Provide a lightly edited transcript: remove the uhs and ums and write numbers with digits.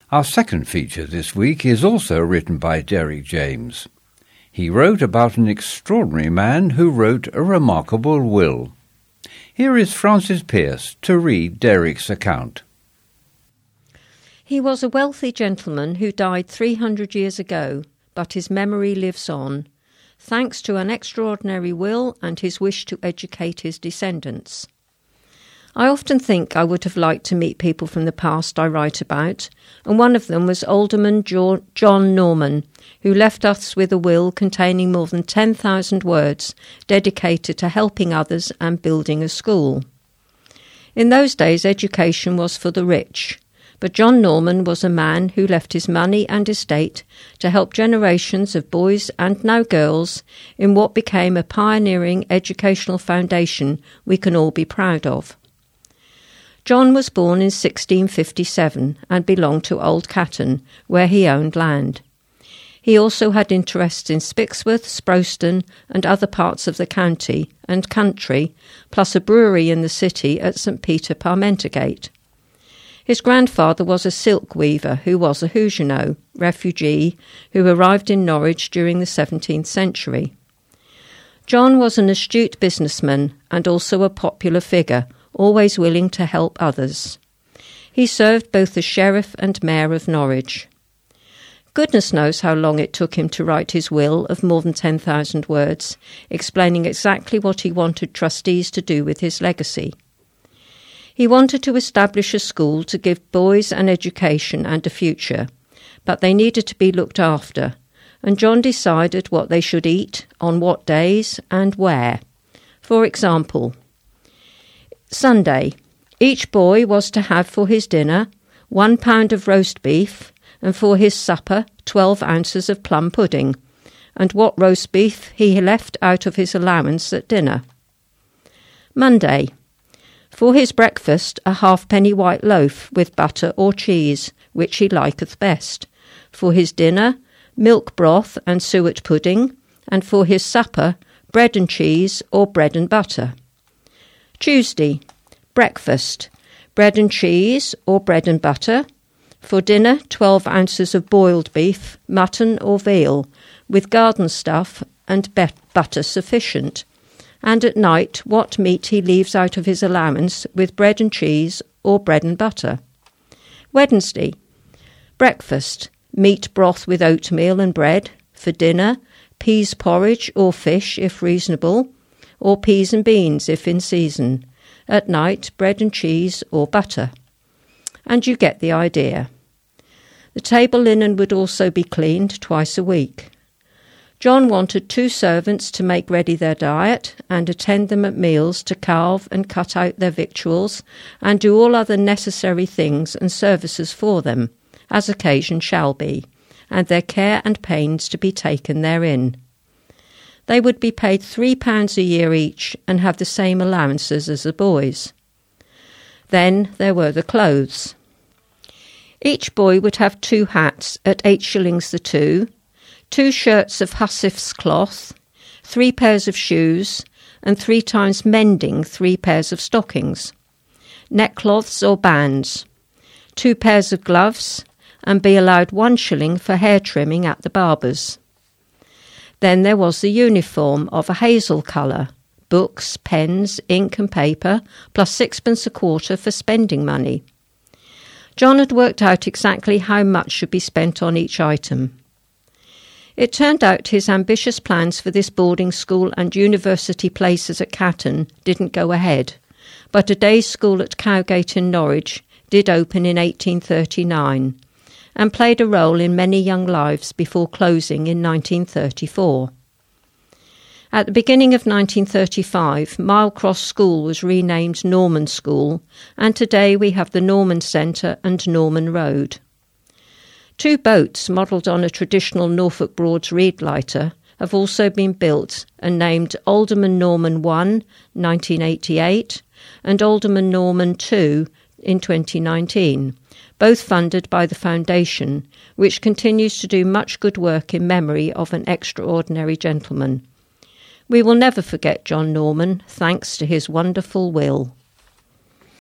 Our second feature this week is also written by Derek James. He wrote about an extraordinary man who wrote a remarkable will. Here is Francis Pierce to read Derek's account. He was a wealthy gentleman who died 300 years ago, but his memory lives on, thanks to an extraordinary will and his wish to educate his descendants. I often think I would have liked to meet people from the past I write about, and one of them was Alderman John Norman, who left us with a will containing more than 10,000 words dedicated to helping others and building a school. In those days, education was for the rich, but John Norman was a man who left his money and estate to help generations of boys and now girls in what became a pioneering educational foundation we can all be proud of. John was born in 1657 and belonged to Old Catton, where he owned land. He also had interests in Spixworth, Sproston and other parts of the county and country, plus a brewery in the city at St. Peter Parmentergate. His grandfather was a silk weaver who was a Huguenot refugee who arrived in Norwich during the 17th century. John was an astute businessman and also a popular figure, always willing to help others. He served both as sheriff and mayor of Norwich. Goodness knows how long it took him to write his will of more than 10,000 words, explaining exactly what he wanted trustees to do with his legacy. He wanted to establish a school to give boys an education and a future, but they needed to be looked after, and John decided what they should eat, on what days, and where. For example, Sunday, each boy was to have for his dinner 1 pound of roast beef, and for his supper 12 ounces of plum pudding, and what roast beef he left out of his allowance at dinner. Monday, for his breakfast a halfpenny white loaf with butter or cheese, which he liketh best. For his dinner, milk broth and suet pudding, and for his supper, bread and cheese or bread and butter. Tuesday, breakfast, bread and cheese or bread and butter. For dinner, 12 ounces of boiled beef, mutton or veal, with garden stuff and butter sufficient. And at night, what meat he leaves out of his allowance with bread and cheese or bread and butter. Wednesday, breakfast, meat broth with oatmeal and bread. For dinner, peas porridge or fish if reasonable, or peas and beans if in season. At night, bread and cheese or butter. And you get the idea. The table linen would also be cleaned twice a week. John wanted 2 servants to make ready their diet and attend them at meals to carve and cut out their victuals and do all other necessary things and services for them, as occasion shall be, and their care and pains to be taken therein. They would be paid £3 a year each and have the same allowances as the boys. Then there were the clothes. Each boy would have 2 hats at 8 shillings the 2, 2 shirts of Hussif's cloth, 3 pairs of shoes, and 3 times mending 3 pairs of stockings, neckcloths or bands, 2 pairs of gloves, and be allowed 1 shilling for hair trimming at the barber's. Then there was the uniform of a hazel colour, books, pens, ink and paper, plus 6pence a quarter for spending money. John had worked out exactly how much should be spent on each item. It turned out his ambitious plans for this boarding school and university places at Catton didn't go ahead, but a day school at Cowgate in Norwich did open in 1839, and played a role in many young lives before closing in 1934. At the beginning of 1935, Milecross School was renamed Norman School, and today we have the Norman Centre and Norman Road. 2 boats modelled on a traditional Norfolk Broads reed lighter have also been built and named Alderman Norman 1, 1988, and Alderman Norman 2 in 2019, both funded by the Foundation, which continues to do much good work in memory of an extraordinary gentleman. We will never forget John Norman, thanks to his wonderful will.